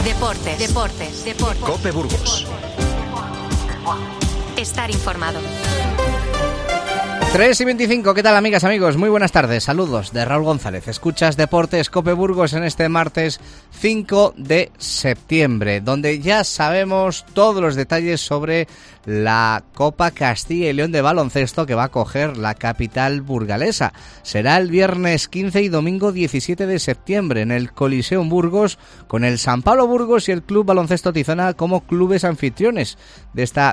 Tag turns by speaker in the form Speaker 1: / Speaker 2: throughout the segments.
Speaker 1: Deportes.
Speaker 2: COPE Burgos.
Speaker 1: Estar informado.
Speaker 3: 3:25, ¿qué tal amigas, amigos? Muy buenas tardes, saludos de Raúl González. Escuchas Deportes COPE Burgos en este martes 5 de septiembre, donde ya sabemos todos los detalles sobre la Copa Castilla y León de baloncesto que va a coger la capital burgalesa. Será el viernes 15 y domingo 17 de septiembre en el Coliseum Burgos, con el San Pablo Burgos y el Club Baloncesto Tizona como clubes anfitriones de esta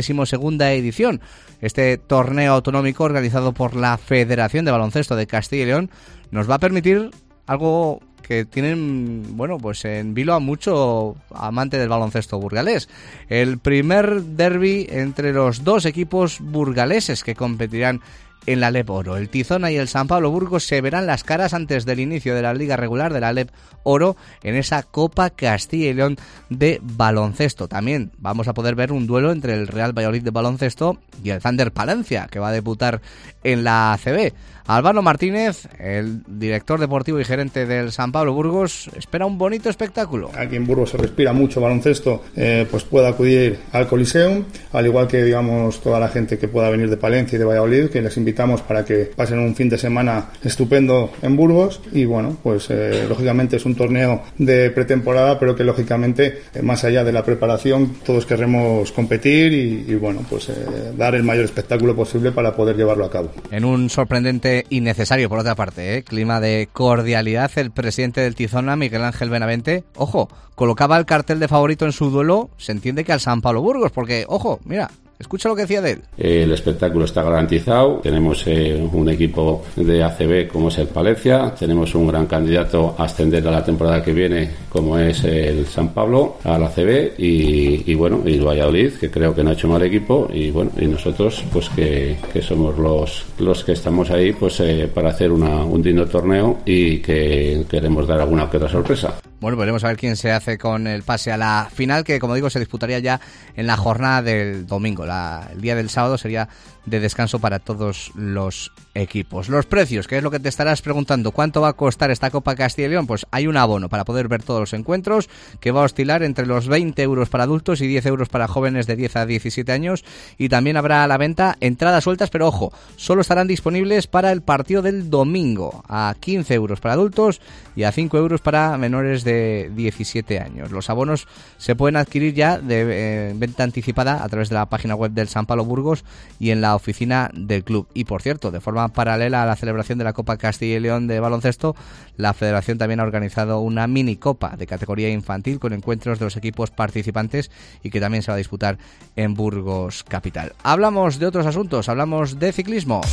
Speaker 3: 22ª edición. Este torneo autonómico organizado por la Federación de Baloncesto de Castilla y León nos va a permitir algo que tienen, bueno, pues en vilo a mucho amante del baloncesto burgalés. El primer derbi entre los dos equipos burgaleses que competirán en la LEP Oro. El Tizona y el San Pablo Burgos se verán las caras antes del inicio de la liga regular de la LEP Oro en esa Copa Castilla y León de baloncesto. También vamos a poder ver un duelo entre el Real Valladolid de baloncesto y el Thunder Palencia, que va a debutar en la ACB. Álvaro Martínez, el director deportivo y gerente del San Pablo Burgos, espera un bonito espectáculo.
Speaker 4: Aquí en Burgos se respira mucho baloncesto, pues puede acudir al Coliseum, al igual que, digamos, toda la gente que pueda venir de Palencia y de Valladolid, que les invitamos para que pasen un fin de semana estupendo en Burgos. Y bueno, pues lógicamente es un torneo de pretemporada, pero que lógicamente, más allá de la preparación, todos querremos competir y bueno, pues dar el mayor espectáculo posible para poder llevarlo a cabo.
Speaker 3: En un sorprendente y necesario, por otra parte, clima de cordialidad, el presidente del Tizona, Miguel Ángel Benavente, ojo, colocaba el cartel de favorito en su duelo, se entiende que al San Pablo Burgos, porque, ojo, mira, escucha lo que decía de él.
Speaker 5: El espectáculo está garantizado. Tenemos un equipo de ACB como es el Palencia. Tenemos un gran candidato a ascender a la temporada que viene como es el San Pablo a la ACB y bueno, y el Valladolid, que creo que no ha hecho mal equipo, y bueno, y nosotros pues que somos los que estamos ahí pues para hacer un digno torneo y que queremos dar alguna que otra sorpresa.
Speaker 3: Bueno, veremos a ver quién se hace con el pase a la final, que como digo se disputaría ya en la jornada del domingo. El día del sábado sería de descanso para todos los equipos. Los precios, que es lo que te estarás preguntando, ¿cuánto va a costar esta Copa Castilla y León? Pues hay un abono para poder ver todos los encuentros que va a oscilar entre los 20 euros para adultos y 10 euros para jóvenes de 10 a 17 años, y también habrá a la venta entradas sueltas, pero ojo, solo estarán disponibles para el partido del domingo, a 15 euros para adultos y a 5 euros para menores de 17 años. Los abonos se pueden adquirir ya de venta anticipada a través de la página web del San Pablo Burgos y en la oficina del club. Y por cierto, de forma paralela a la celebración de la Copa Castilla y León de baloncesto, la Federación también ha organizado una mini copa de categoría infantil con encuentros de los equipos participantes y que también se va a disputar en Burgos capital. Hablamos de otros asuntos, hablamos de ciclismo.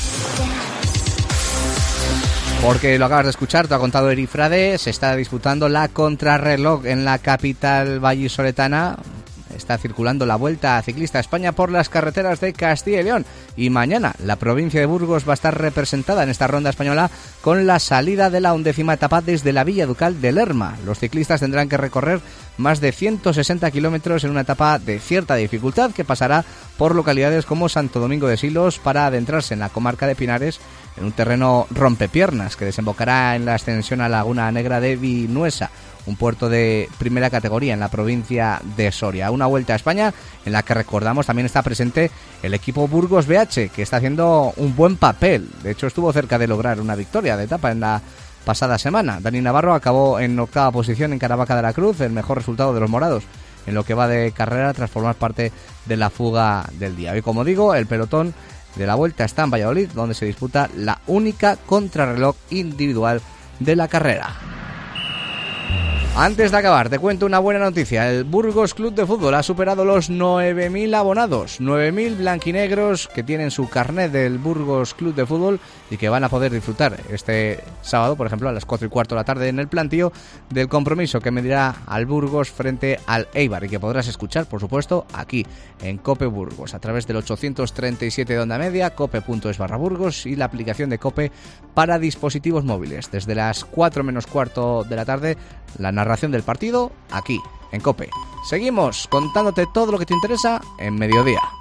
Speaker 3: Porque lo acabas de escuchar, te ha contado Eri Frade, se está disputando la contrarreloj en la capital vallisoletana. Está circulando la Vuelta Ciclista a España por las carreteras de Castilla y León. Y mañana la provincia de Burgos va a estar representada en esta ronda española con la salida de la 11ª etapa desde la Villa Ducal de Lerma. Los ciclistas tendrán que recorrer más de 160 kilómetros en una etapa de cierta dificultad que pasará por localidades como Santo Domingo de Silos para adentrarse en la comarca de Pinares en un terreno rompepiernas que desembocará en la ascensión a Laguna Negra de Vinuesa, un puerto de primera categoría en la provincia de Soria. Una Vuelta a España en la que, recordamos, también está presente el equipo Burgos BH, que está haciendo un buen papel. De hecho, estuvo cerca de lograr una victoria de etapa en la pasada semana. Dani Navarro acabó en 8ª posición en Caravaca de la Cruz, el mejor resultado de los morados en lo que va de carrera tras formar parte de la fuga del día. Y como digo, el pelotón de la Vuelta está en Valladolid, donde se disputa la única contrarreloj individual de la carrera. Antes de acabar, te cuento una buena noticia. El Burgos Club de Fútbol ha superado los 9.000 abonados, 9.000 blanquinegros que tienen su carnet del Burgos Club de Fútbol y que van a poder disfrutar este sábado, por ejemplo, a las 4:15 de la tarde en el plantío del compromiso que medirá al Burgos frente al Eibar y que podrás escuchar, por supuesto, aquí en COPE Burgos a través del 837 de onda media, cope.es/Burgos y la aplicación de COPE para dispositivos móviles. Desde las 4:15 de la tarde, la narración del partido aquí en COPE. Seguimos contándote todo lo que te interesa en Mediodía.